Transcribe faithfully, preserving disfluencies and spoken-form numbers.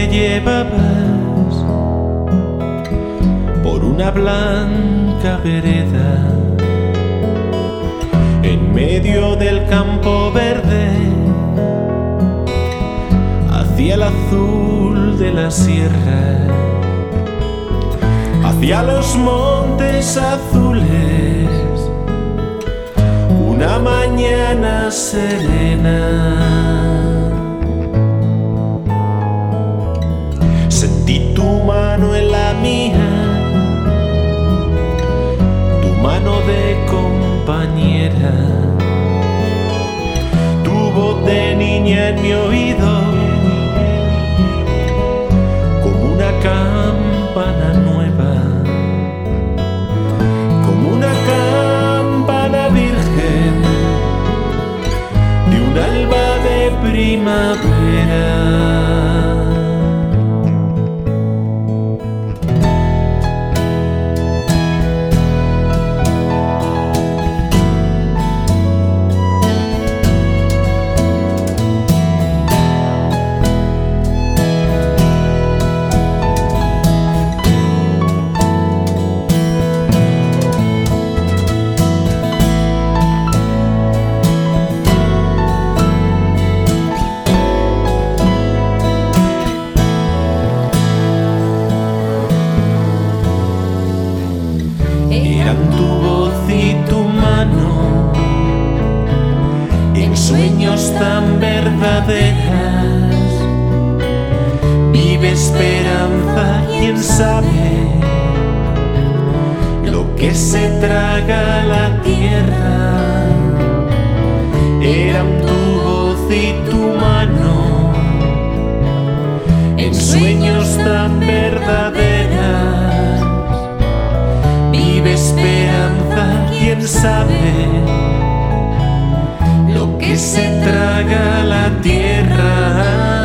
llevabas por una blanca vereda en medio del campo verde, hacia el azul de la sierra, hacia los montes azules, una mañana serena. Sentí tu mano en la mía, tu mano de compañera, tu voz de niña en mi oído, como una campana nueva, como una campana virgen de un alba de primavera. Eran tu voz y tu mano, en sueños tan verdaderas. Vive esperanza, quién sabe lo que se traga la tierra. Eran tu voz y tu mano, en sueños tan verdaderas. Vive esperanza, quién sabe lo que se traga la tierra.